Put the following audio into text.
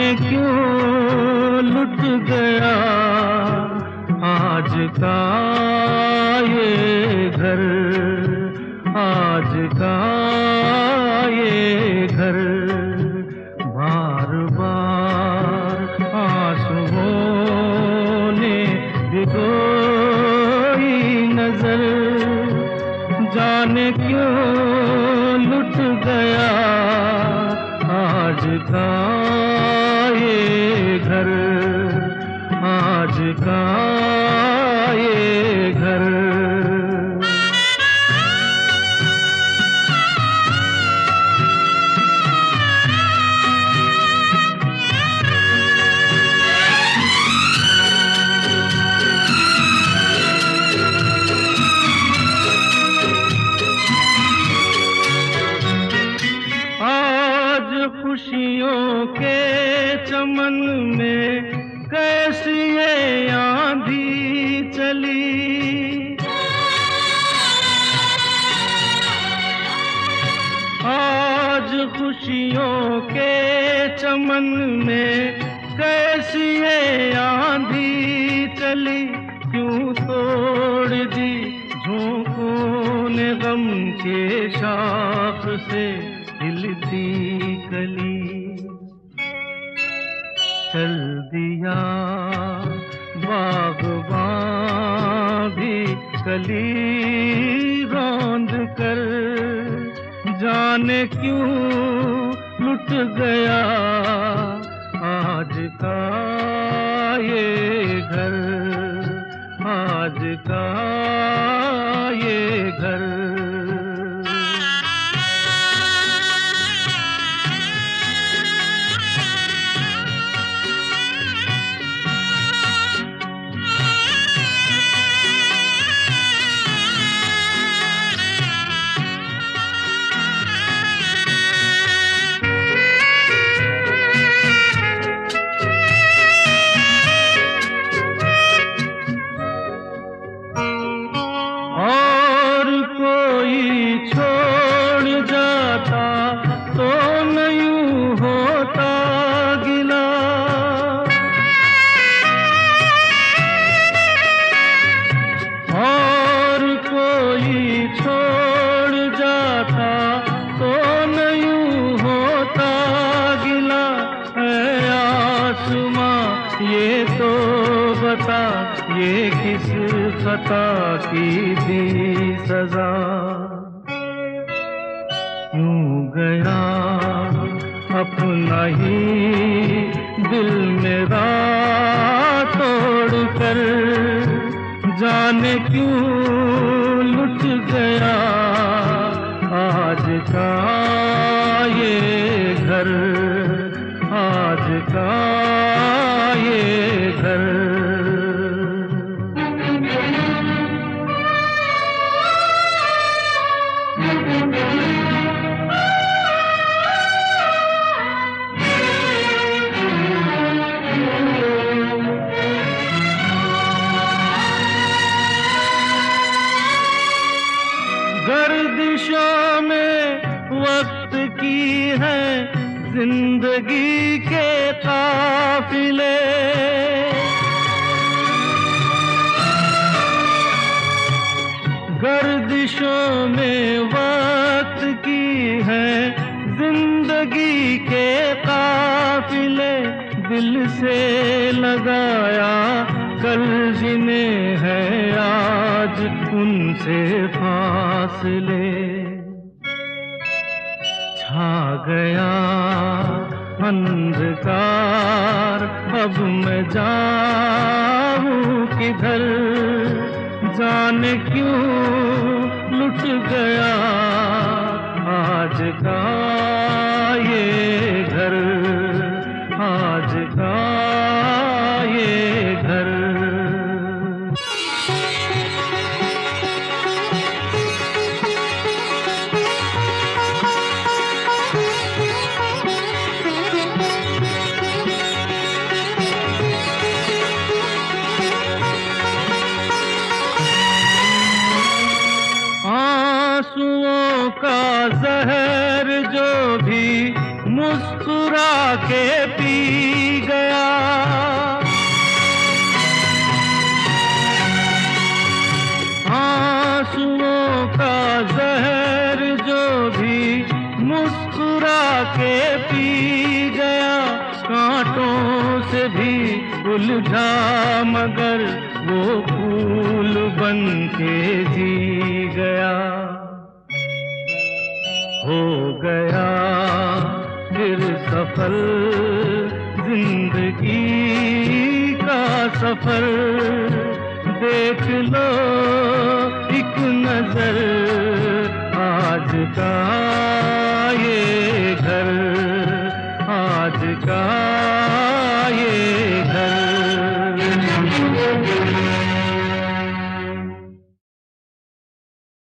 जाने क्यों लुट गया आज का ये घर, आज का ये घर। बार बार आंसुओं ने भिगोई नजर, जाने क्यों लुट गया आज का ये घर, आज का ये घर। खुशियों के चमन में कैसी ये आंधी चली, आज खुशियों के चमन में कैसी ये आंधी चली। क्यों तोड़ दी झोंकों ने गम के शाख से हिलती कली, चल दिया बागबां भी कली रौंद कर, जाने क्यों लुट गया आज का ये घर, आज का ये घर। छोड़ जाता तो नहीं होता गिला, और कोई छोड़ जाता तो नहीं होता गिला। ऐ आसमां ये तो बता, ये किस खता की थी सजा। यूं गया अपना ही दिल मेरा तोड़ कर, जाने क्यों लुट गया आज का ये घर, आज का ये घर। गर्दिशों में वक्त की है जिंदगी के काफिले, गर्दिशों में वक्त की है जिंदगी के काफिले। दिल से लगाया कल जिन्हें है आज उनसे फासले, छा गया अंधकार अब मैं जाऊं किधर, जाने क्यों लुट गया आज का ये घर, आज का ये घर। आंसुओं का जहर जो भी मुस्कुरा के पी गया। आंसुओं का जहर जो भी मुस्कुरा के पी गया, कांटों से भी उलझा मगर वो फूल बन के जी गया। हो गया फिर सफल जिंदगी का सफर, देख लो एक नजर आज का ये घर, आज का ये घर।